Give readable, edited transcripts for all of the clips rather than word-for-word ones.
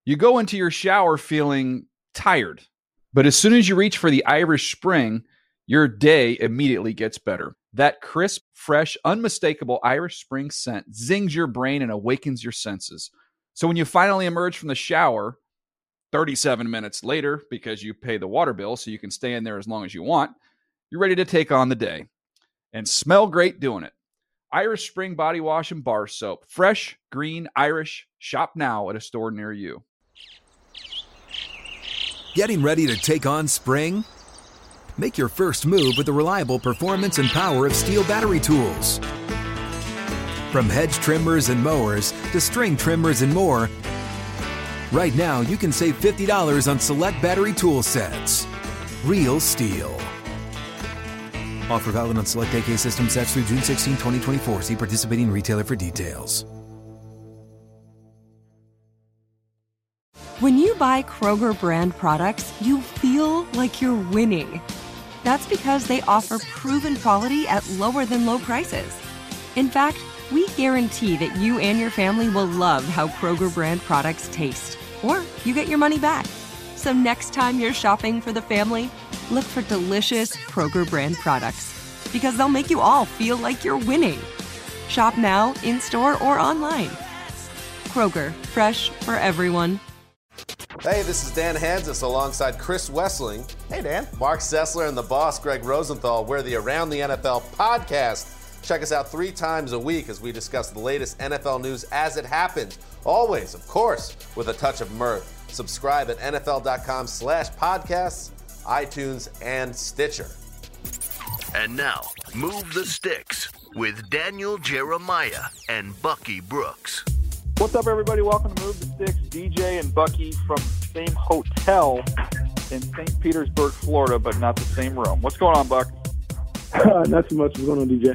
You go into your shower feeling tired, but as soon as you reach for the Irish Spring, your day immediately gets better. That crisp, fresh, unmistakable Irish Spring scent zings your brain and awakens your senses. So when you finally emerge from the shower 37 minutes later, because you pay the water bill so you can stay in there as long as you want, you're ready to take on the day and smell great doing it. Irish Spring Body Wash and Bar Soap. Fresh, green, Irish. Shop now at a store near you. Getting ready to take on spring? Make your first move with the reliable performance and power of Steel battery tools. From hedge trimmers and mowers to string trimmers and more, right now you can save $50 on select battery tool sets. Real Steel. Offer valid on select AK system sets through June 16, 2024. See participating retailer for details. When you buy Kroger brand products, you feel like you're winning. That's because they offer proven quality at lower than low prices. In fact, we guarantee that you and your family will love how Kroger brand products taste, or you get your money back. So next time you're shopping for the family, look for delicious Kroger brand products, because they'll make you all feel like you're winning. Shop now, in-store, or online. Kroger, fresh for everyone. Hey, this is Dan Hansis alongside Chris Wessling. Hey, Dan. Mark Sessler and the boss, Greg Rosenthal. We're the Around the NFL podcast. Check us out 3 times a week as we discuss the latest NFL news as it happens. Always, of course, with a touch of mirth. Subscribe at NFL.com/podcasts, iTunes, and Stitcher. And now, Move the Sticks with Daniel Jeremiah and Bucky Brooks. What's up, everybody? Welcome to Move the Sticks. DJ and Bucky from the same hotel in St. Petersburg, Florida, but not the same room. What's going on, Buck? Not too much. What's going on, DJ?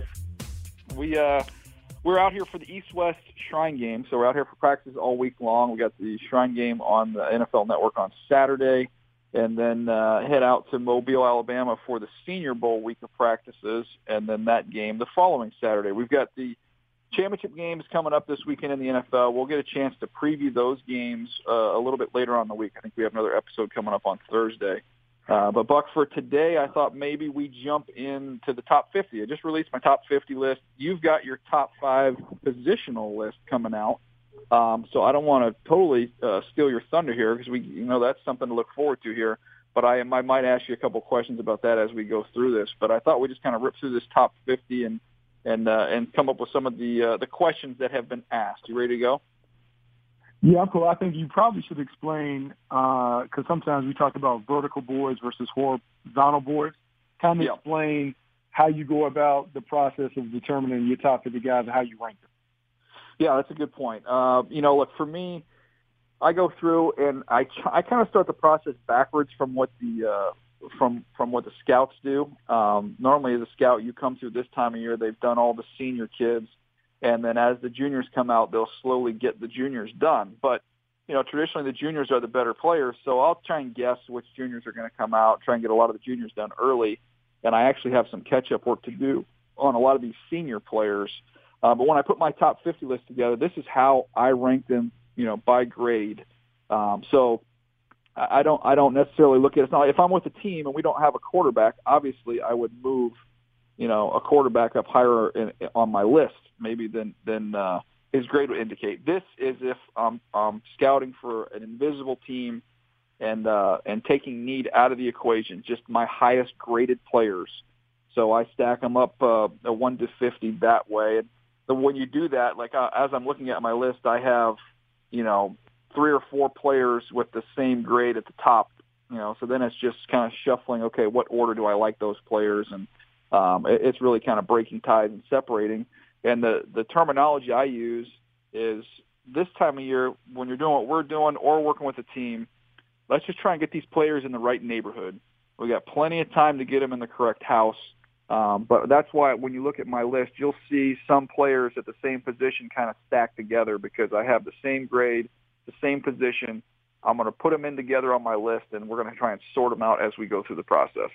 We're out here for the East-West Shrine Game, so we're out here for practices all week long. We got the Shrine Game on the NFL Network on Saturday, and then head out to Mobile, Alabama for the Senior Bowl week of practices, and then that game the following Saturday. We've got the championship games coming up this weekend in the NFL. We'll get a chance to preview those games a little bit later on in the week. I think we have another episode coming up on Thursday. But, Buck, for today, I thought maybe we jump into the top 50. I just released my top 50 list. You've got your top 5 positional list coming out. So I don't want to totally steal your thunder here because that's something to look forward to here. But I might ask you a couple questions about that as we go through this. But I thought we'd just kind of rip through this top 50 and come up with some of the questions that have been asked. You ready to go? Yeah, I'm cool. I think you probably should explain, because sometimes we talk about vertical boards versus horizontal boards. Kind of explain how you go about the process of determining your top 50 guys and how you rank them. Yeah, that's a good point. Look, for me, I go through and I kind of start the process backwards from what the from what the scouts do. Normally, as a scout, you come through this time of year, they've done all the senior kids, and then as the juniors come out, they'll slowly get the juniors done. But, traditionally the juniors are the better players, so I'll try and guess which juniors are going to come out, try and get a lot of the juniors done early, and I actually have some catch-up work to do on a lot of these senior players. But when I put my top 50 list together, this is how I rank them, by grade. So I don't necessarily look at it. It's not, if I'm with a team and we don't have a quarterback, obviously I would move, a quarterback up higher on my list maybe than his grade would indicate. This is if I'm scouting for an invisible team and taking need out of the equation, just my highest graded players. So I stack them up a 1 to 50 that way. And when you do that, like as I'm looking at my list, I have, 3 or 4 players with the same grade at the top, so then it's just kind of shuffling, okay, what order do I like those players? And it's really kind of breaking ties and separating. And the terminology I use is this time of year, when you're doing what we're doing or working with a team, let's just try and get these players in the right neighborhood. We got plenty of time to get them in the correct house. But that's why when you look at my list, you'll see some players at the same position kind of stacked together because I have the same grade, the same position. I'm going to put them in together on my list, and we're going to try and sort them out as we go through the process.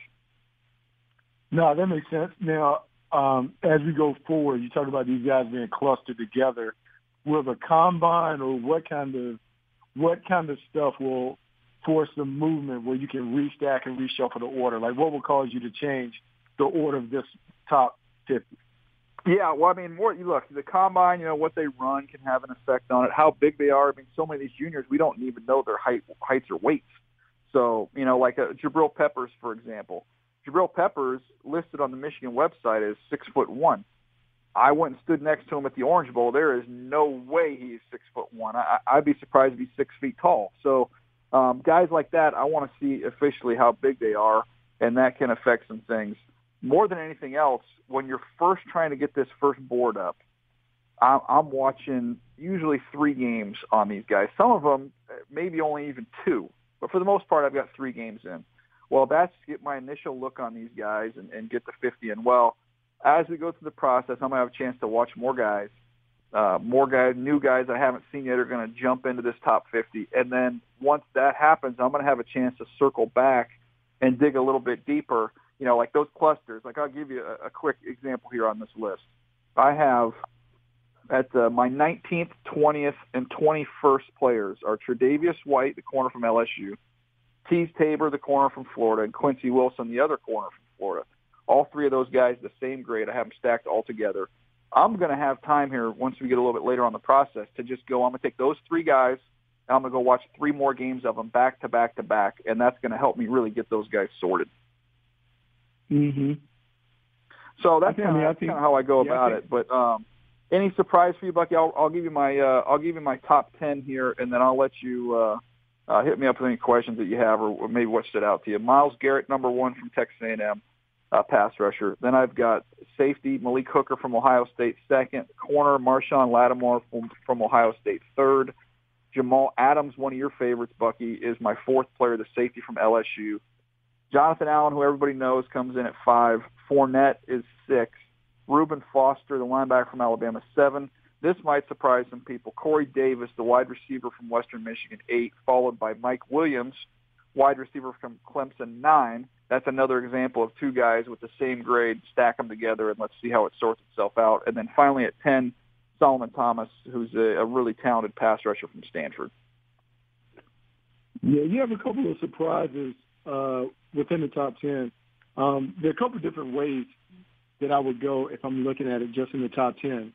No, that makes sense. Now, as we go forward, you talk about these guys being clustered together. Will the combine or what kind of what kind of stuff will force some movement where you can restack and reshuffle the order? Like, what will cause you to change the order of this top 50? Yeah, well, I mean, look, the combine, what they run can have an effect on it. How big they are. I mean, so many of these juniors, we don't even know their heights or weights. So, like Jabril Peppers, for example. Jabril Peppers listed on the Michigan website as 6'1". I went and stood next to him at the Orange Bowl. There is no way he's 6'1". I'd be surprised if he's 6 feet tall. So, guys like that, I want to see officially how big they are, and that can affect some things. More than anything else, when you're first trying to get this first board up, I'm watching usually 3 games on these guys. Some of them, maybe only even 2. But for the most part, I've got 3 games in. Well, that's to get my initial look on these guys and get the 50. And, well, as we go through the process, I'm going to have a chance to watch more guys, new guys I haven't seen yet are going to jump into this top 50. And then once that happens, I'm going to have a chance to circle back and dig a little bit deeper. Like those clusters. Like I'll give you a quick example here on this list. I have at my 19th, 20th, and 21st players are Tre'Davious White, the corner from LSU, Teez Tabor, the corner from Florida, and Quincy Wilson, the other corner from Florida. All 3 of those guys the same grade. I have them stacked all together. I'm going to have time here once we get a little bit later on the process to just go. I'm going to take those 3 guys, and I'm going to go watch 3 more games of them back to back to back, and that's going to help me really get those guys sorted. Mm-hmm. So that's kind of how I go about it. But any surprise for you, Bucky? I'll give you my top 10 here, and then I'll let you hit me up with any questions that you have, or maybe what stood out to you. Myles Garrett, number 1 from Texas A&M, pass rusher. Then I've got safety Malik Hooker from Ohio State, 2nd. Corner Marshawn Lattimore from Ohio State, 3rd. Jamal Adams, one of your favorites, Bucky, is my 4th player, the safety from LSU. Jonathan Allen, who everybody knows, comes in at 5. Fournette is 6. Reuben Foster, the linebacker from Alabama, 7. This might surprise some people. Corey Davis, the wide receiver from Western Michigan, 8, followed by Mike Williams, wide receiver from Clemson, 9. That's another example of 2 guys with the same grade. Stack them together, and let's see how it sorts itself out. And then finally at 10, Solomon Thomas, who's a really talented pass rusher from Stanford. Yeah, you have a couple of surprises within the top 10. There are a couple of different ways that I would go if I'm looking at it just in the top 10.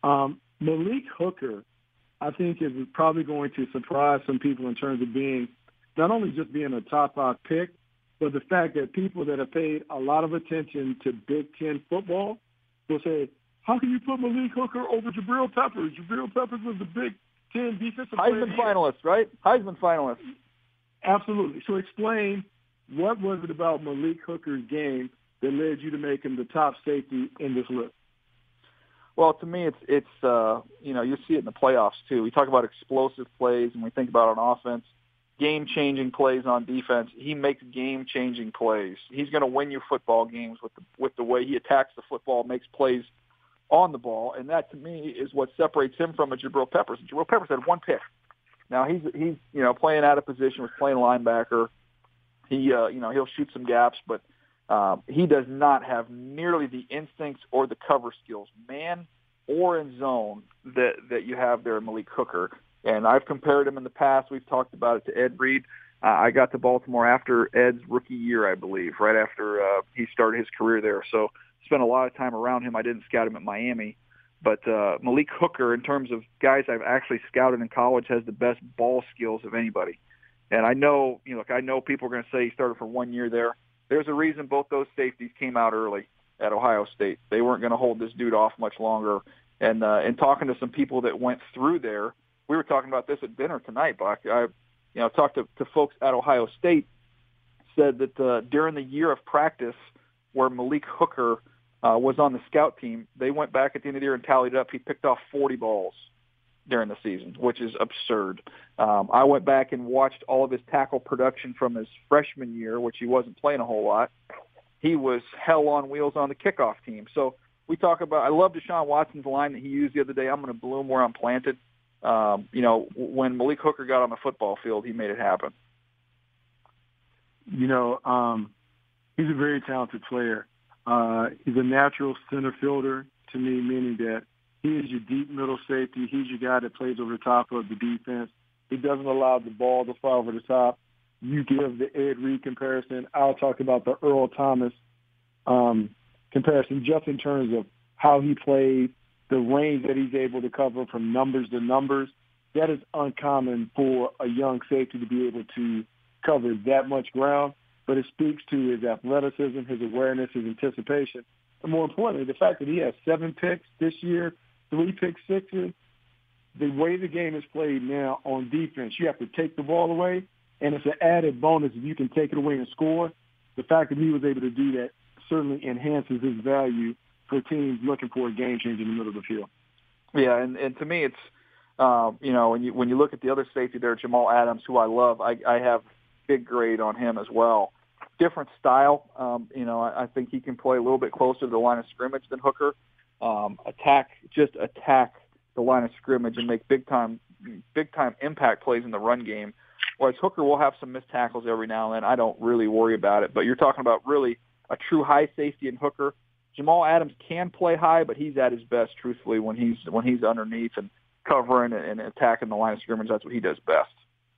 Malik Hooker, I think, is probably going to surprise some people in terms of being not only just being a top 5 pick, but the fact that people that have paid a lot of attention to Big Ten football will say, how can you put Malik Hooker over Jabril Peppers? Jabril Peppers was the Big Ten defensive player. Heisman finalist, right? Heisman finalist. Absolutely. So explain, what was it about Malik Hooker's game that led you to make him the top safety in this list? Well, to me, it's you see it in the playoffs too. We talk about explosive plays, and we think about on offense, game-changing plays on defense. He makes game-changing plays. He's going to win you football games with the way he attacks the football, makes plays on the ball, and that to me is what separates him from a Jabril Peppers. Jabril Peppers had 1 pick. Now he's playing out of position, was playing linebacker. He'll shoot some gaps, but he does not have nearly the instincts or the cover skills, man or in zone, that you have there in Malik Hooker. And I've compared him in the past. We've talked about it to Ed Reed. I got to Baltimore after Ed's rookie year, I believe, right after he started his career there. So spent a lot of time around him. I didn't scout him at Miami. But Malik Hooker, in terms of guys I've actually scouted in college, has the best ball skills of anybody. And I know, I know people are going to say he started for 1 year there. There's a reason both those safeties came out early at Ohio State. They weren't going to hold this dude off much longer. And talking to some people that went through there, we were talking about this at dinner tonight, Buck. I talked to folks at Ohio State, said that during the year of practice where Malik Hooker was on the scout team, they went back at the end of the year and tallied it up. He picked off 40 balls during the season, which is absurd. I went back and watched all of his tackle production from his freshman year, which he wasn't playing a whole lot. He was hell on wheels on the kickoff team. So we talk about, I love Deshaun Watson's line that he used the other day, I'm going to bloom where I'm planted. When Malik Hooker got on the football field, he made it happen. He's a very talented player. He's a natural center fielder to me, meaning that he is your deep middle safety. He's your guy that plays over the top of the defense. He doesn't allow the ball to fly over the top. You give the Ed Reed comparison. I'll talk about the Earl Thomas comparison just in terms of how he played, the range that he's able to cover from numbers to numbers. That is uncommon for a young safety to be able to cover that much ground, but it speaks to his athleticism, his awareness, his anticipation, and more importantly, the fact that he has 7 picks this year, 3 pick sixes. The way the game is played now on defense, you have to take the ball away, and it's an added bonus if you can take it away and score. The fact that he was able to do that certainly enhances his value for teams looking for a game changer in the middle of the field. Yeah, and to me, it's when you look at the other safety there, Jamal Adams, who I love, I have big grade on him as well. Different style. I think he can play a little bit closer to the line of scrimmage than Hooker. Attack the line of scrimmage and make big time impact plays in the run game. Whereas Hooker will have some missed tackles every now and then. I don't really worry about it. But you're talking about really a true high safety in Hooker. Jamal Adams can play high, but he's at his best, truthfully, when he's underneath and covering and attacking the line of scrimmage. That's what he does best.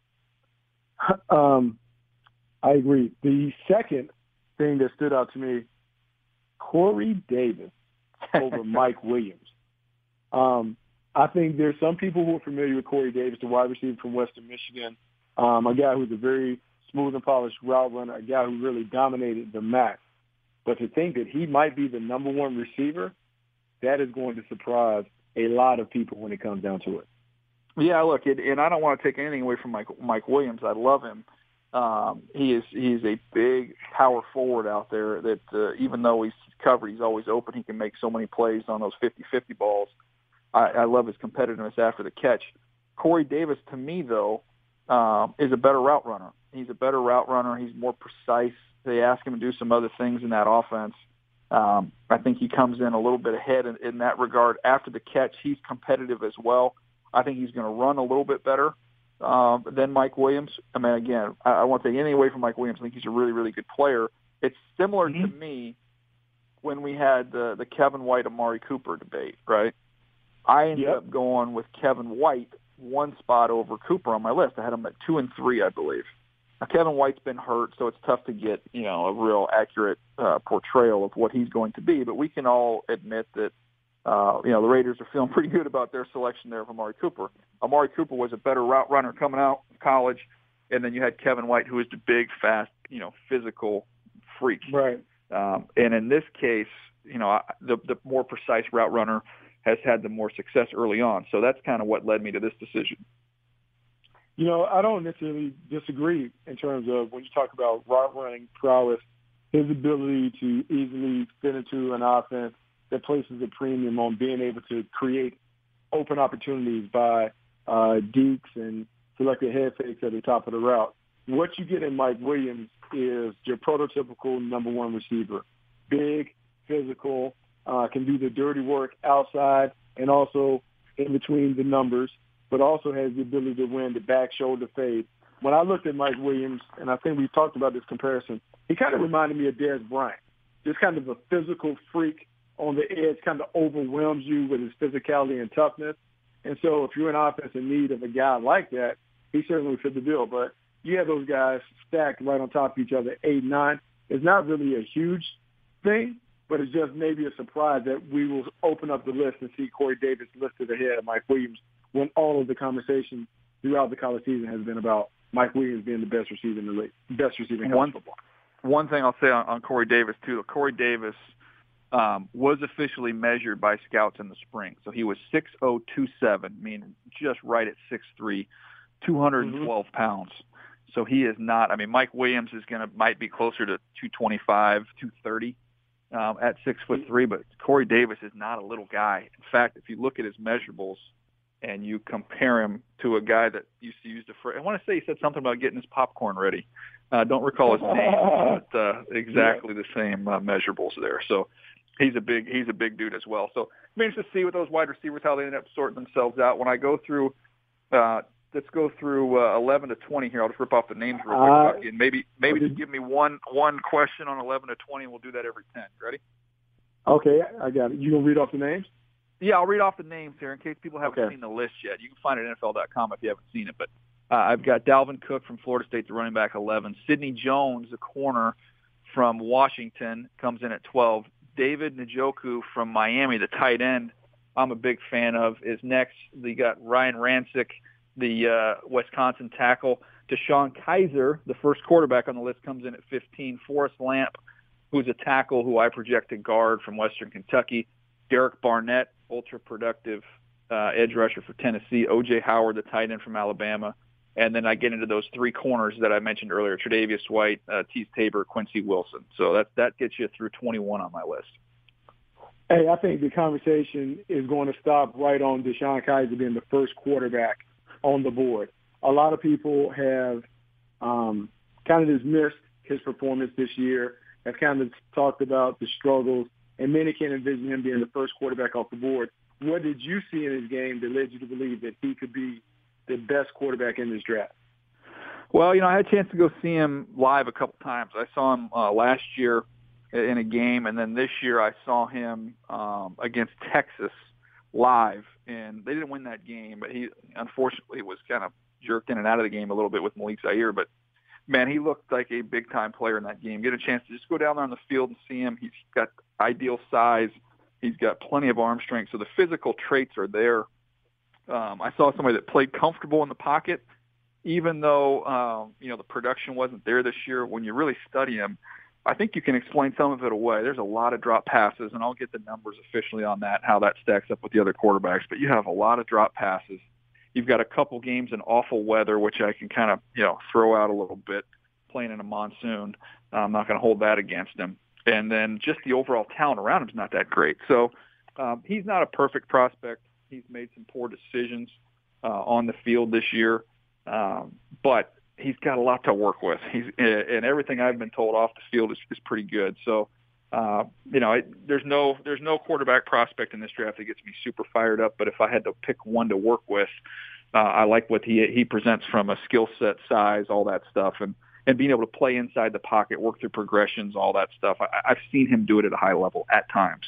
I agree. The second thing that stood out to me, Corey Davis over Mike Williams. I think there's some people who are familiar with Corey Davis, the wide receiver from Western Michigan, a guy who's a very smooth and polished route runner, a guy who really dominated the MAC. But to think that he might be the number one receiver, that is going to surprise a lot of people when it comes down to it. Yeah, look, and I don't want to take anything away from Mike Williams. I love him. He is a big power forward out there that even though he's covered, he's always open. He can make so many plays on those 50-50 balls. I love his competitiveness after the catch. Corey Davis, to me, though, is a better route runner. He's a better route runner. He's more precise. They ask him to do some other things in that offense. I think he comes in a little bit ahead in that regard. After the catch, he's competitive as well. I think he's going to run a little bit better than Mike Williams. I mean, again, I won't take anything away from Mike Williams. I think he's a really, really good player. It's similar to me when we had the Kevin White, Amari Cooper debate, right? I ended up going with Kevin White one spot over Cooper on my list. I had him at 2 and 3, I believe. Now, Kevin White's been hurt, so it's tough to get, a real accurate portrayal of what he's going to be. But we can all admit that, the Raiders are feeling pretty good about their selection there of Amari Cooper. Amari Cooper was a better route runner coming out of college, and then you had Kevin White, who was the big, fast, physical freak. Right. And in this case, the more precise route runner has had the more success early on. So that's kind of what led me to this decision. I don't necessarily disagree in terms of when you talk about route running prowess, his ability to easily fit into an offense that places a premium on being able to create open opportunities by deeks and selected head fakes at the top of the route. What you get in Mike Williams is your prototypical number one receiver. Big, physical, can do the dirty work outside and also in between the numbers, but also has the ability to win the back shoulder fade. When I looked at Mike Williams, and I think we've talked about this comparison, he kind of reminded me of Dez Bryant. Just kind of a physical freak on the edge, kind of overwhelms you with his physicality and toughness. And so if you're an offense in need of a guy like that, he certainly fit the bill. But you have those guys stacked right on top of each other, 8, 9. It's not really a huge thing, but it's just maybe a surprise that we will open up the list and see Corey Davis listed ahead of Mike Williams when all of the conversation throughout the college season has been about Mike Williams being the best receiver in the league, best receiver in college football. One thing I'll say on Corey Davis, too, Corey Davis was officially measured by scouts in the spring. So he was 6'0", meaning just right at 6'3", 212 pounds. So he is not, Mike Williams might be closer to 225, 230 at 6'3", but Corey Davis is not a little guy. In fact, if you look at his measurables and you compare him to a guy that used to use the phrase, I want to say he said something about getting his popcorn ready. Don't recall his name, but exactly the same measurables there. So he's a big dude as well. So it means to see with those wide receivers how they end up sorting themselves out. When I go through, let's go through 11 to 20 here. I'll just rip off the names real quick, Bucky, and maybe just give me one question on 11 to 20, and we'll do that every 10. Ready? Okay, I got it. You gonna read off the names? Yeah, I'll read off the names here in case people haven't seen the list yet. You can find it at NFL.com if you haven't seen it. But I've got Dalvin Cook from Florida State, the running back, 11. Sidney Jones, the corner from Washington, comes in at 12. David Njoku from Miami, the tight end, I'm a big fan of, is next. You got Ryan Rancic, the Wisconsin tackle. Deshaun Kaiser, the first quarterback on the list, comes in at 15. Forrest Lamp, who's a tackle who I project to guard from Western Kentucky. Derek Barnett, ultra-productive edge rusher for Tennessee. O.J. Howard, the tight end from Alabama. And then I get into those three corners that I mentioned earlier, Tre'Davious White, Teez Tabor, Quincy Wilson. So that gets you through 21 on my list. Hey, I think the conversation is going to stop right on Deshaun Kaiser being the first quarterback on the board. A lot of people have kind of dismissed his performance this year, have kind of talked about the struggles, and many can envision him being the first quarterback off the board. What did you see in his game that led you to believe that he could be the best quarterback in this draft? Well, I had a chance to go see him live a couple times. I saw him last year in a game, and then this year I saw him against Texas live, and they didn't win that game, but he unfortunately was kind of jerked in and out of the game a little bit with Malik Zaire. But, man, he looked like a big-time player in that game. Get a chance to just go down there on the field and see him. He's got ideal size. He's got plenty of arm strength, so the physical traits are there. I saw somebody that played comfortable in the pocket, even though, the production wasn't there this year. When you really study him, I think you can explain some of it away. There's a lot of drop passes, and I'll get the numbers officially on that, how that stacks up with the other quarterbacks. But you have a lot of drop passes. You've got a couple games in awful weather, which I can kind of, throw out a little bit, playing in a monsoon. I'm not going to hold that against him. And then just the overall talent around him is not that great. So he's not a perfect prospect. He's made some poor decisions on the field this year, but he's got a lot to work with. And everything I've been told off the field is pretty good. So, there's no quarterback prospect in this draft that gets me super fired up. But if I had to pick one to work with, I like what he presents from a skill set, size, all that stuff, and being able to play inside the pocket, work through progressions, all that stuff. I've seen him do it at a high level at times.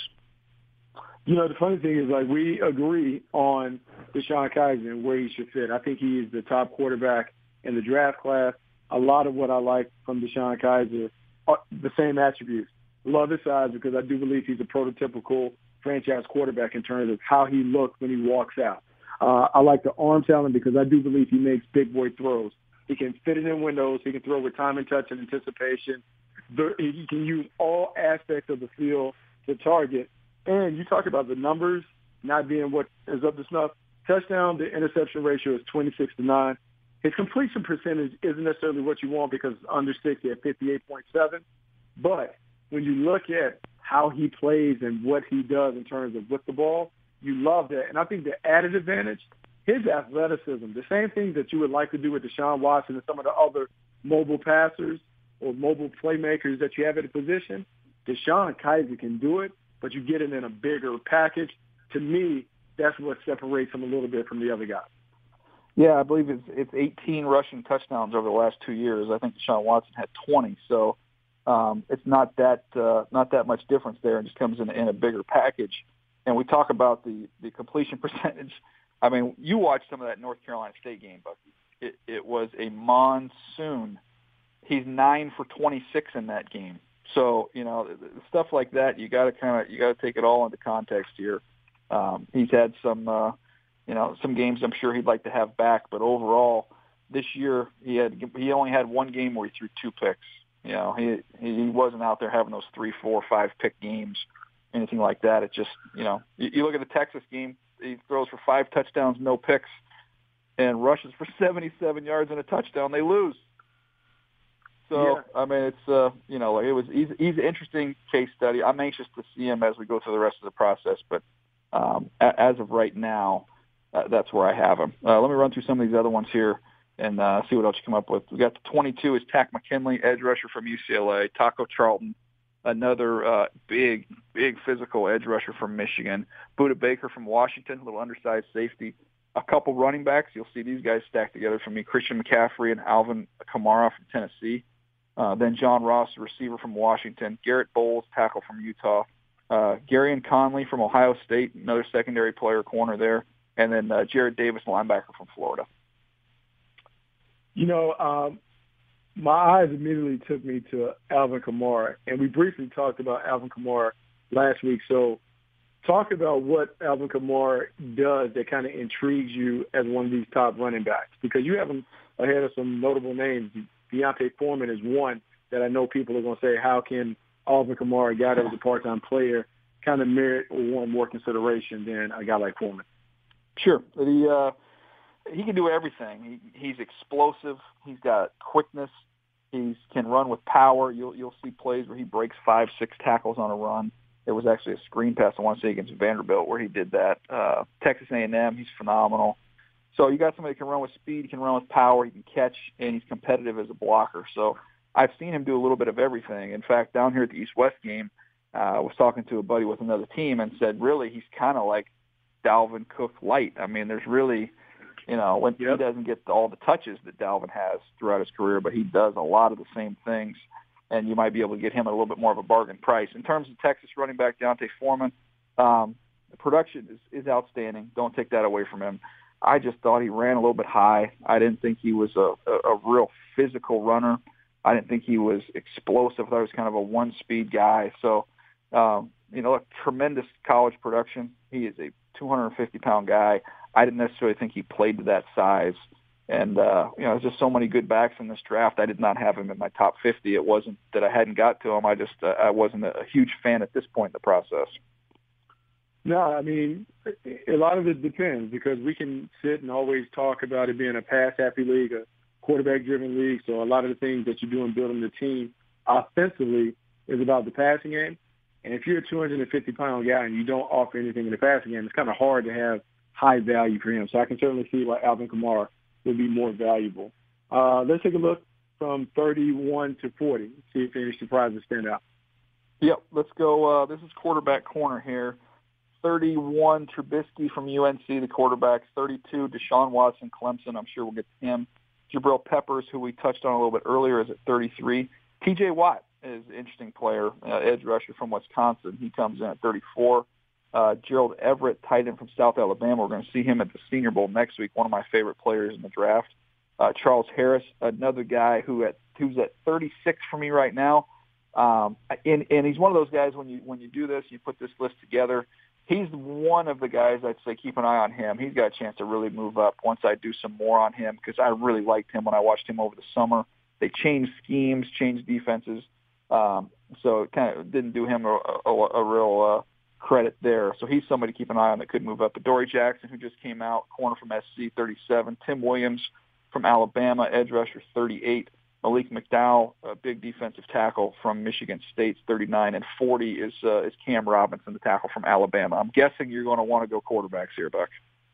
The funny thing is, we agree on Deshaun Kaiser and where he should fit. I think he is the top quarterback in the draft class. A lot of what I like from Deshaun Kaiser are the same attributes. Love his size because I do believe he's a prototypical franchise quarterback in terms of how he looks when he walks out. I like the arm talent because I do believe he makes big boy throws. He can fit it in windows. He can throw with time and touch and anticipation. He can use all aspects of the field to target. And you talk about the numbers not being what is up to snuff. Touchdown to interception ratio is 26-9. His completion percentage isn't necessarily what you want because it's under 60 at 58.7. But when you look at how he plays and what he does in terms of with the ball, you love that. And I think the added advantage, his athleticism, the same thing that you would like to do with Deshaun Watson and some of the other mobile passers or mobile playmakers that you have at a position, Deshaun Kaiser can do it, but you get it in a bigger package. To me, that's what separates him a little bit from the other guys. Yeah, I believe it's 18 rushing touchdowns over the last 2 years. I think Deshaun Watson had 20, so it's not that much difference there. It just comes in a bigger package. And we talk about the completion percentage. I mean, you watched some of that North Carolina State game, Bucky. It was a monsoon. He's 9 for 26 in that game. So, stuff like that, you got to take it all into context here. He's had some games I'm sure he'd like to have back, but overall this year he only had one game where he threw 2 picks. He wasn't out there having those 3, 4, 5 pick games, anything like that. It just, you look at the Texas game, he throws for 5 touchdowns, no picks, and rushes for 77 yards and a touchdown. They lose. So, yeah. I mean, it's, he's an interesting case study. I'm anxious to see him as we go through the rest of the process, but as of right now, that's where I have him. Let me run through some of these other ones here and see what else you come up with. We got the 22 is Tack McKinley, edge rusher from UCLA. Taco Charlton, another big physical edge rusher from Michigan. Budda Baker from Washington, a little undersized safety. A couple running backs. You'll see these guys stacked together for me. Christian McCaffrey and Alvin Kamara from Tennessee. Then John Ross, a receiver from Washington. Garrett Bowles, tackle from Utah. Garyon Conley from Ohio State, another secondary player corner there. And then Jared Davis, linebacker from Florida. My eyes immediately took me to Alvin Kamara, and we briefly talked about Alvin Kamara last week. So talk about what Alvin Kamara does that kind of intrigues you as one of these top running backs, because you have him ahead of some notable names. Deontay Foreman is one that I know people are going to say, how can Alvin Kamara, a guy that was a part-time player, kind of merit or warrant more consideration than a guy like Foreman? Sure. He can do everything. He's explosive. He's got quickness. He can run with power. You'll see plays where he breaks 5-6 tackles on a run. There was actually a screen pass, I want to say, against Vanderbilt where he did that. Texas A&M, he's phenomenal. So you got somebody who can run with speed, he can run with power, he can catch, and he's competitive as a blocker. So I've seen him do a little bit of everything. In fact, down here at the East-West game, I was talking to a buddy with another team and said, really, he's kind of like Dalvin Cook light. I mean, there's really, when he doesn't get all the touches that Dalvin has throughout his career, but he does a lot of the same things, and you might be able to get him at a little bit more of a bargain price. In terms of Texas running back Deontay Foreman, the production is outstanding. Don't take that away from him. I just thought he ran a little bit high. I didn't think he was a real physical runner. I didn't think he was explosive. I thought he was kind of a one-speed guy. So, tremendous college production. He is a 250-pound guy. I didn't necessarily think he played to that size. And, there's just so many good backs in this draft. I did not have him in my top 50. It wasn't that I hadn't got to him. I wasn't a huge fan at this point in the process. No, I mean, a lot of it depends, because we can sit and always talk about it being a pass-happy league, a quarterback-driven league. So a lot of the things that you do in building the team offensively is about the passing game. And if you're a 250-pound guy and you don't offer anything in the passing game, it's kind of hard to have high value for him. So I can certainly see why Alvin Kamara would be more valuable. Let's take a look from 31 to 40, see if any surprises stand out. Yep, let's go. This is quarterback corner here. 31, Trubisky from UNC, the quarterback. 32, Deshaun Watson, Clemson. I'm sure we'll get to him. Jabril Peppers, who we touched on a little bit earlier, is at 33. TJ Watt is an interesting player, edge rusher from Wisconsin. He comes in at 34. Gerald Everett, tight end from South Alabama. We're going to see him at the Senior Bowl next week, one of my favorite players in the draft. Charles Harris, another guy who's at 36 for me right now. And he's one of those guys, when you do this, you put this list together, he's one of the guys I'd say keep an eye on him. He's got a chance to really move up once I do some more on him, because I really liked him when I watched him over the summer. They changed schemes, changed defenses, so it kind of didn't do him a real credit there. So he's somebody to keep an eye on that could move up. But Dory Jackson, who just came out, corner from SC, 37. Tim Williams from Alabama, edge rusher, 38. Malik McDowell, a big defensive tackle from Michigan State, 39. And 40 is Cam Robinson, the tackle from Alabama. I'm guessing you're going to want to go quarterbacks here, Buck.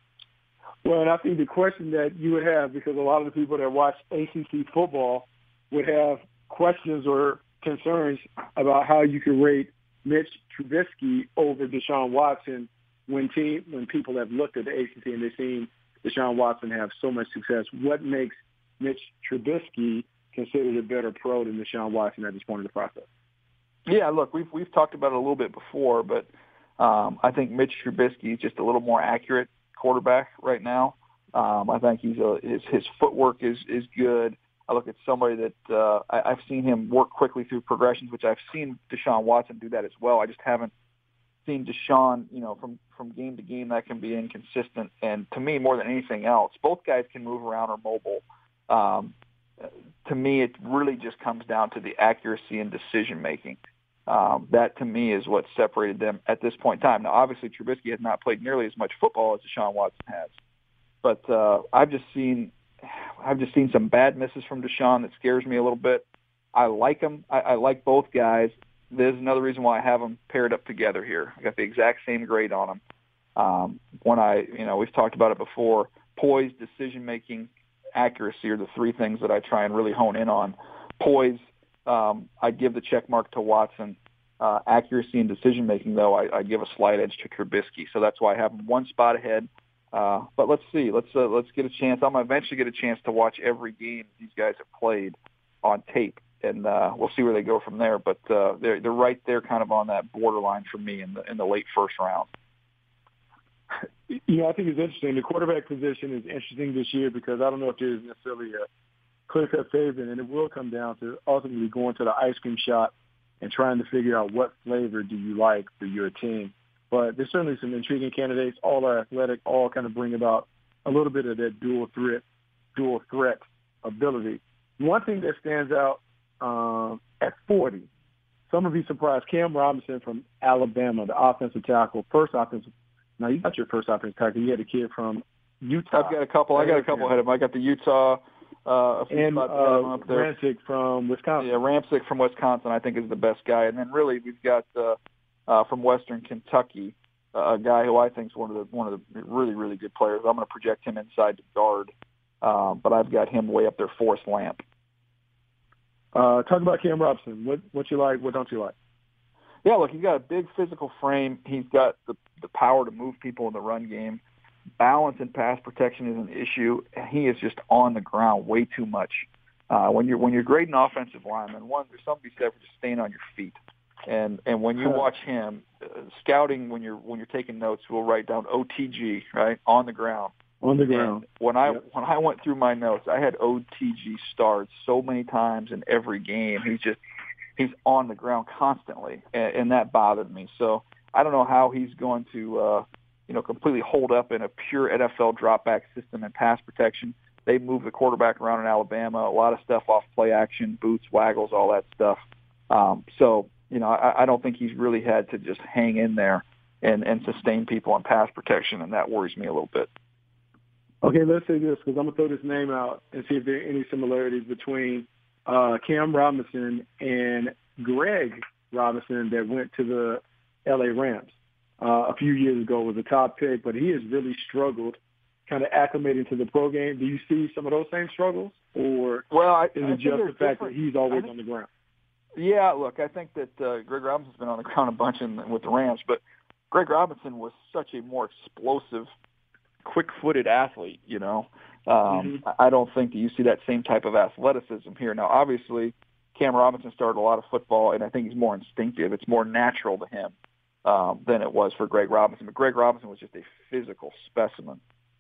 Well, and I think the question that you would have, because a lot of the people that watch ACC football would have questions or concerns about how you could rate Mitch Trubisky over Deshaun Watson when people have looked at the ACC and they've seen Deshaun Watson have so much success. What makes Mitch Trubisky considered a better pro than Deshaun Watson at this point in the process? Yeah, look, we've talked about it a little bit before, but I think Mitch Trubisky is just a little more accurate quarterback right now. I think his footwork is good. I look at somebody that I've seen him work quickly through progressions, which I've seen Deshaun Watson do that as well. I just haven't seen Deshaun, from game to game, that can be inconsistent. And to me, more than anything else, both guys can move around or mobile. To me, it really just comes down to the accuracy and decision making. That to me is what separated them at this point in time. Now, obviously, Trubisky has not played nearly as much football as Deshaun Watson has, but I've just seen some bad misses from Deshaun that scares me a little bit. I like him. I like both guys. There's another reason why I have them paired up together here. I got the exact same grade on them. We've talked about it before. Poise, decision making, accuracy are the three things that I try and really hone in on. Poise, I give the check mark to Watson. Accuracy and decision making, though, I give a slight edge to Trubisky. So that's why I have him one spot ahead. But let's see. Let's get a chance. I'm going to eventually get a chance to watch every game these guys have played on tape, and we'll see where they go from there. But they're right there, kind of on that borderline for me in the late first round. I think it's interesting. The quarterback position is interesting this year because I don't know if there's necessarily clear-cut favorite, and it will come down to ultimately going to the ice cream shop and trying to figure out what flavor do you like for your team. But there's certainly some intriguing candidates. All are athletic, all kind of bring about a little bit of that dual threat ability. One thing that stands out at 40, some would be surprised, Cam Robinson from Alabama, the offensive tackle, now you got your first offensive tackle. You had a kid from Utah. I've got a couple. I got a couple ahead of him. I got the Utah. And up there. Ramczyk from Wisconsin. Yeah, Ramczyk from Wisconsin, I think, is the best guy. And then really we've got from Western Kentucky, a guy who I think is one of the really, really good players. I'm going to project him inside the guard, but I've got him way up there, Forrest Lamp. Talk about Cam Robinson. What you like, what don't you like? Yeah, look, he's got a big physical frame. He's got the power to move people in the run game. Balance and pass protection is an issue. He is just on the ground way too much. When you're grading offensive linemen, there's something to be said for just staying on your feet. And when you watch him scouting, when you're taking notes, we'll write down OTG, right, on the ground. On the ground. And when I went through my notes, I had OTG starts so many times in every game. He's on the ground constantly, and that bothered me. So I don't know how he's going to completely hold up in a pure NFL drop-back system and pass protection. They move the quarterback around in Alabama, a lot of stuff off play action, boots, waggles, all that stuff. I don't think he's really had to just hang in there and sustain people on pass protection, and that worries me a little bit. Okay, let's say this, because I'm going to throw this name out and see if there are any similarities between Cam Robinson and Greg Robinson that went to the L.A. Rams. A few years ago was a top pick, but he has really struggled kind of acclimating to the pro game. Do you see some of those same struggles, or is it just the fact that he's always on the ground? Yeah, look, I think that Greg Robinson's been on the ground a bunch with the Rams, but Greg Robinson was such a more explosive, quick-footed athlete, I don't think that you see that same type of athleticism here. Now, obviously, Cam Robinson started a lot of football, and I think he's more instinctive. It's more natural to him than it was for Greg Robinson. But Greg Robinson was just a physical specimen.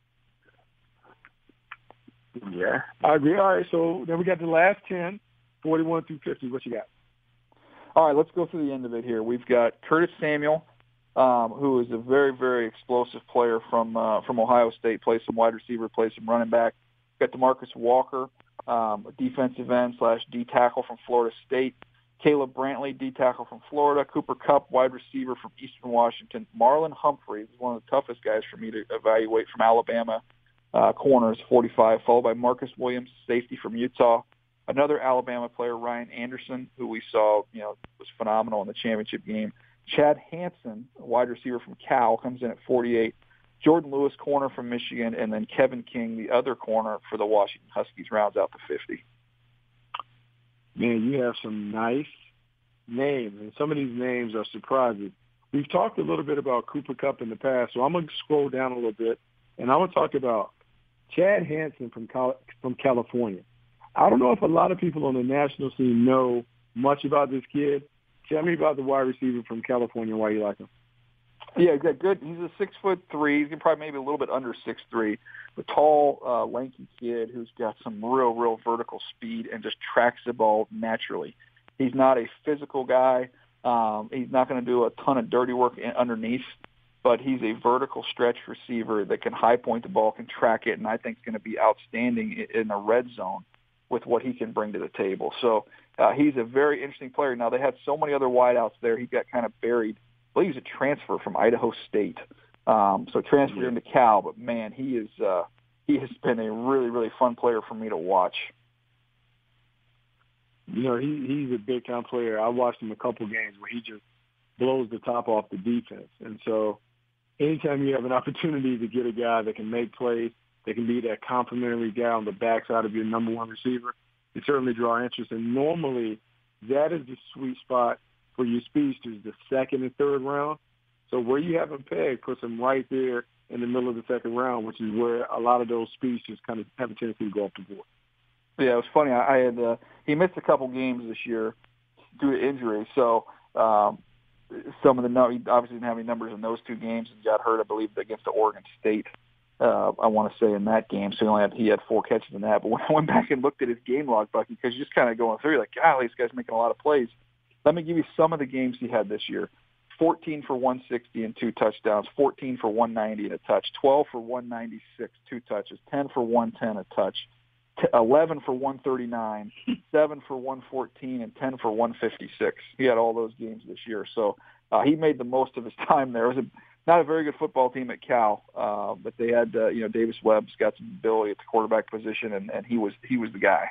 Yeah, I agree. All right, so then we got the last 10, 41 through 50. What you got? All right, let's go through the end of it here. We've got Curtis Samuel, who is a very, very explosive player from Ohio State, plays some wide receiver, plays some running back. We've got DeMarcus Walker, a defensive end / D tackle from Florida State. Caleb Brantley, D tackle from Florida. Cooper Kupp, wide receiver from Eastern Washington. Marlon Humphrey is one of the toughest guys for me to evaluate from Alabama. Corners, 45, followed by Marcus Williams, safety from Utah. Another Alabama player, Ryan Anderson, who we saw, was phenomenal in the championship game. Chad Hansen, a wide receiver from Cal, comes in at 48. Jordan Lewis, corner from Michigan, and then Kevin King, the other corner for the Washington Huskies, rounds out the 50. Man, you have some nice names, and some of these names are surprising. We've talked a little bit about Cooper Kupp in the past, so I'm going to scroll down a little bit, and I'm going to talk about Chad Hansen from California. I don't know if a lot of people on the national scene know much about this kid. Tell me about the wide receiver from California and why you like him. Yeah, he's got good. He's a 6'3". He's probably maybe a little bit under 6'3". A tall, lanky kid who's got some real vertical speed and just tracks the ball naturally. He's not a physical guy. He's not going to do a ton of dirty work underneath, but he's a vertical stretch receiver that can high point the ball, can track it, and I think is going to be outstanding in the red zone with what he can bring to the table. So he's a very interesting player. Now, they had so many other wideouts there. He got kind of buried. I believe he's a transfer from Idaho State. So transferred into Cal, but man, he has been a really fun player for me to watch. He's a big time player. I watched him a couple games where he just blows the top off the defense. And so anytime you have an opportunity to get a guy that can make plays, that can be that complimentary guy on the backside of your number one receiver, it certainly draw interest. And normally that is the sweet spot for your speedsters, the second and third round. So where you have him pegged puts him right there in the middle of the second round, which is where a lot of those speedsters kind of have a tendency to go up the board. Yeah, it was funny. I had he missed a couple games this year due to injury. So some of he obviously didn't have any numbers in those two games and got hurt, I believe, against the Oregon State I want to say, in that game. So he had 4 catches in that. But when I went back and looked at his game log, Bucky, because you're just kind of going through, you're like, golly, this guy's making a lot of plays. Let me give you some of the games he had this year. 14 for 160 and 2 touchdowns, 14 for 190 and a touch, 12 for 196, 2 touches, 10 for 110, a touch, 11 for 139, 7 for 114, and 10 for 156. He had all those games this year. So he made the most of his time there. It was not a very good football team at Cal, but they had, Davis Webb's got some ability at the quarterback position, and he was the guy.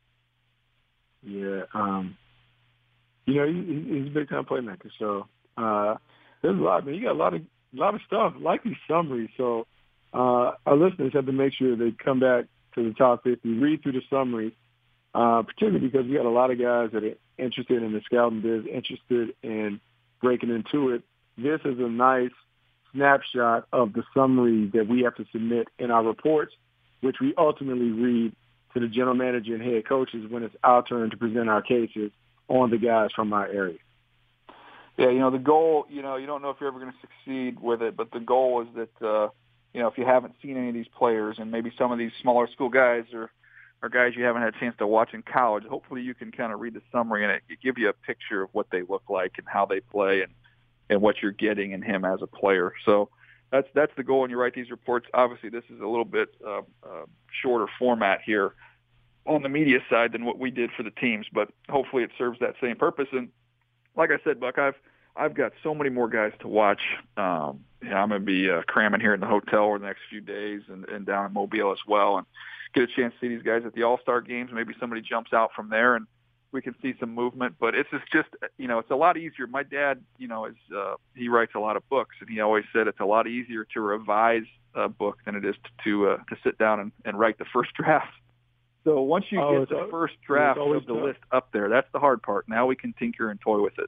Yeah. He's a big-time playmaker, so there's a lot, man. You got a lot of stuff, like these summaries. So our listeners have to make sure they come back to the top 50, read through the summary, particularly because we got a lot of guys that are interested in the scouting biz, interested in breaking into it. This is a nice snapshot of the summary that we have to submit in our reports, which we ultimately read to the general manager and head coaches when it's our turn to present our cases on the guys from our area. Yeah, the goal, you don't know if you're ever going to succeed with it, but the goal is that, if you haven't seen any of these players and maybe some of these smaller school guys or guys you haven't had a chance to watch in college, hopefully you can kind of read the summary and it give you a picture of what they look like and how they play and what you're getting in him as a player. So that's the goal when you write these reports. Obviously, this is a little bit shorter format here on the media side than what we did for the teams, but hopefully it serves that same purpose. And like I said, Buck, I've got so many more guys to watch. I'm going to be cramming here in the hotel over the next few days and down in Mobile as well, and get a chance to see these guys at the All-Star games. Maybe somebody jumps out from there and we can see some movement. But it's just it's a lot easier. My dad, he writes a lot of books, and he always said it's a lot easier to revise a book than it is to sit down and write the first draft. So once you get the first draft of the list up there, that's the hard part. Now we can tinker and toy with it.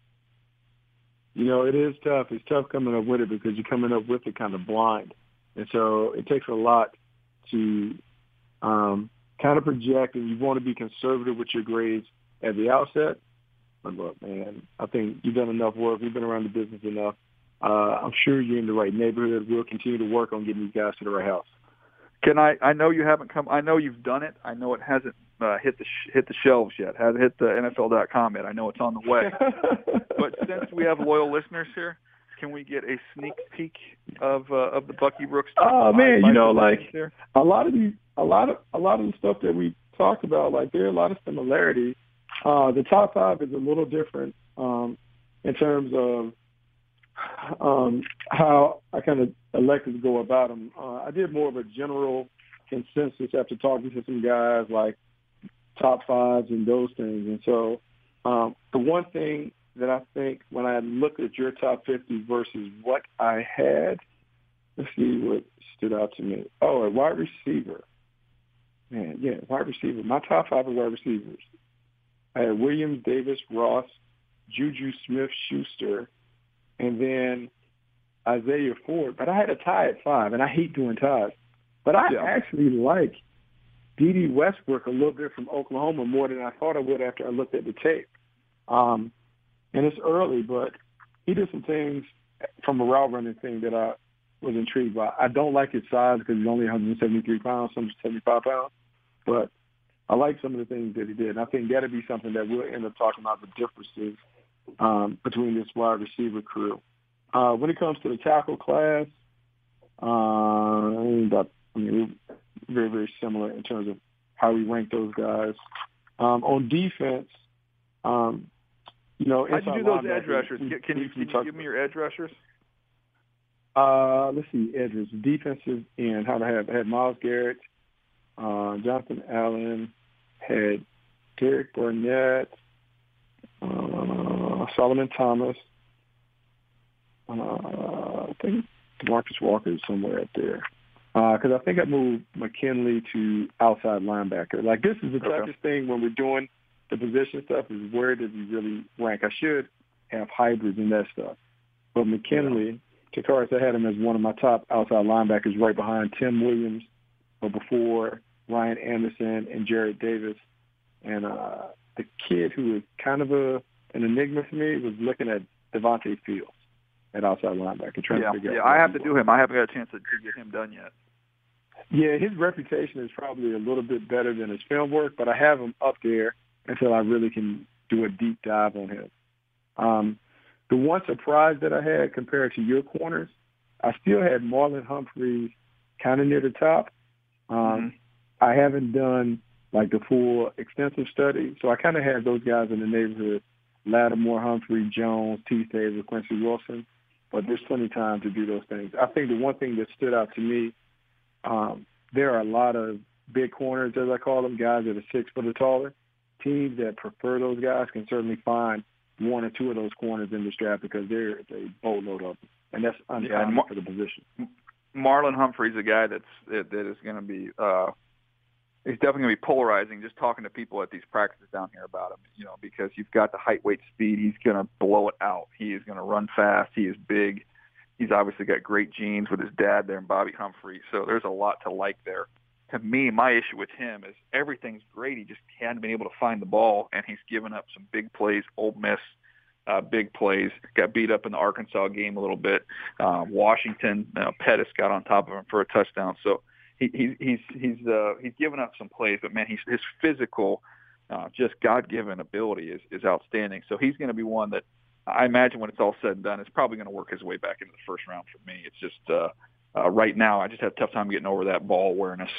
It is tough. It's tough coming up with it because you're coming up with it kind of blind. And so it takes a lot to kind of project, and you want to be conservative with your grades at the outset. But look, man, I think you've done enough work. We've been around the business enough. I'm sure you're in the right neighborhood. We'll continue to work on getting these guys to the right house. I know you haven't come. I know you've done it. I know it hasn't hit the shelves yet. Hasn't hit the NFL.com yet. I know it's on the way. But since we have loyal listeners here, can we get a sneak peek of the Bucky Brooks? Oh man, a lot of the stuff that we talked about, like there are a lot of similarities. The top 5 is a little different in terms of how I kind of elected to go about them. I did more of a general consensus after talking to some guys, like top 5s and those things. And so the one thing that I think when I look at your top 50 versus what I had, let's see what stood out to me. Oh, a wide receiver. Man, yeah, wide receiver. My top 5 are wide receivers. I had Williams, Davis, Ross, Juju Smith-Schuster, and then Isaiah Ford. But I had a tie at 5, and I hate doing ties. But I actually like D.D. Westbrook a little bit from Oklahoma more than I thought I would after I looked at the tape. And it's early, but he did some things from a route running thing that I was intrigued by. I don't like his size because he's only 173 pounds, 175 pounds. But I like some of the things that he did. And I think that'll be something that we'll end up talking about, the differences between this wide receiver crew. When it comes to the tackle class, we're very, very similar in terms of how we rank those guys. On defense, how'd you do those edge rushers? Can you give me your edge rushers? Let's see, edges. Defensive end, how I had Myles Garrett, Jonathan Allen, had Derek Barnett, Solomon Thomas. I think DeMarcus Walker is somewhere up there. Because I think I moved McKinley to outside linebacker. Like, this is the toughest thing when we're doing the position stuff, is where does he really rank? I should have hybrids and that stuff. But McKinley, Takaris, I had him as one of my top outside linebackers right behind Tim Williams, but before Ryan Anderson and Jared Davis. And the kid who was kind of an enigma to me was looking at Devontae Fields. at outside linebacker. Trying to figure out I have to do him. I haven't got a chance to get him done yet. Yeah, his reputation is probably a little bit better than his film work, but I have him up there until I really can do a deep dive on him. The one surprise that I had compared to your corners, I still had Marlon Humphreys kind of near the top. I haven't done like the full extensive study, so I kind of had those guys in the neighborhood: Lattimore, Humphrey, Jones, T. Davis, Quincy Wilson. But there's plenty of time to do those things. I think the one thing that stood out to me, there are a lot of big corners, as I call them, guys that are 6 foot or taller. Teams that prefer those guys can certainly find one or two of those corners in this draft because there's a boatload of them, and that's uncommon for the position. Marlon Humphrey's a guy that is going to be he's definitely going to be polarizing. Just talking to people at these practices down here about him, because you've got the height, weight, speed. He's going to blow it out. He is going to run fast. He is big. He's obviously got great genes with his dad there and Bobby Humphrey. So there's a lot to like there. To me, my issue with him is everything's great. He just hadn't been able to find the ball, and he's given up some big plays. Ole Miss, big plays. Got beat up in the Arkansas game a little bit. Washington, Pettis got on top of him for a touchdown. So he's given up some plays, but man, his physical, just God-given ability is outstanding. So he's going to be one that I imagine when it's all said and done, is probably going to work his way back into the first round for me. It's just right now I just have a tough time getting over that ball awareness.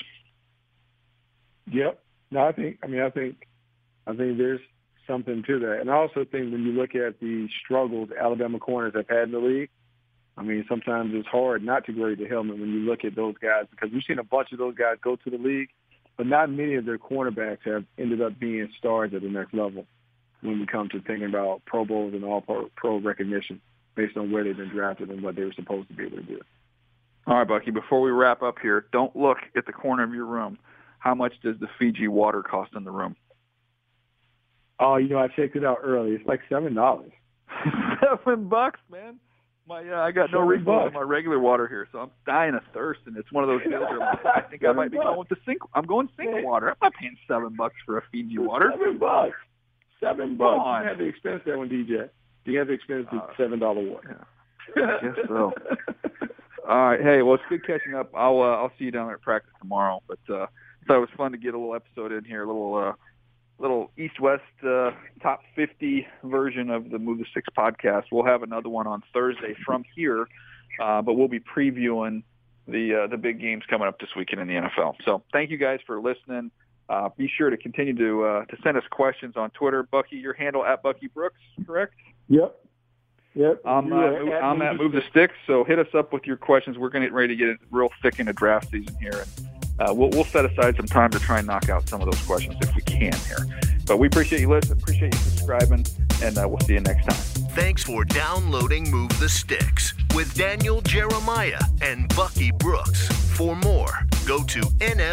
Yep. No, I think there's something to that. And I also think when you look at the struggles Alabama corners have had in the league, sometimes it's hard not to grade the helmet when you look at those guys, because we've seen a bunch of those guys go to the league, but not many of their cornerbacks have ended up being stars at the next level when we come to thinking about Pro Bowls and all-pro recognition based on where they've been drafted and what they were supposed to be able to do. All right, Bucky, before we wrap up here, don't look at the corner of your room. How much does the Fiji water cost in the room? Oh, I checked it out early. It's like $7. $7, man. I got no refill on my regular water here, so I'm dying of thirst, and it's one of those deals where I think I might be going with the sink. I'm going sink water. I'm not paying $7 for a Fiji water. $7. $7. You have to expense that one, DJ. You have to expense the $7 water. Yeah. I guess so. All right. Hey, well, it's good catching up. I'll see you down there at practice tomorrow. But I thought it was fun to get a little episode in here, a little East-West top 50 version of the Move the Sticks podcast. We'll have another one on Thursday from here, but we'll be previewing the big games coming up this weekend in the NFL. So thank you guys for listening. Be sure to continue to send us questions on Twitter. Bucky, your handle at Bucky Brooks, correct? Yep. I'm at Move the Sticks, so hit us up with your questions. We're going to get ready to get it real thick into draft season here, and we'll set aside some time to try and knock out some of those questions if we can here. But we appreciate you listening, appreciate you subscribing, and we'll see you next time. Thanks for downloading Move the Sticks with Daniel Jeremiah and Bucky Brooks. For more, go to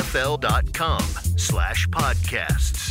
nfl.com/podcasts.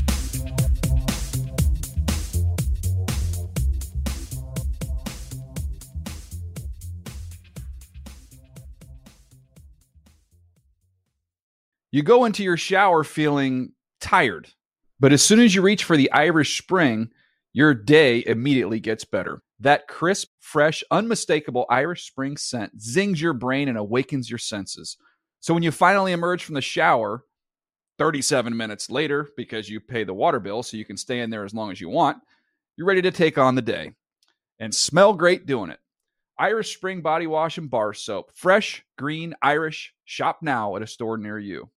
You go into your shower feeling tired, but as soon as you reach for the Irish Spring, your day immediately gets better. That crisp, fresh, unmistakable Irish Spring scent zings your brain and awakens your senses. So when you finally emerge from the shower 37 minutes later, because you pay the water bill so you can stay in there as long as you want, you're ready to take on the day and smell great doing it. Irish Spring Body Wash and Bar Soap. Fresh, green, Irish. Shop now at a store near you.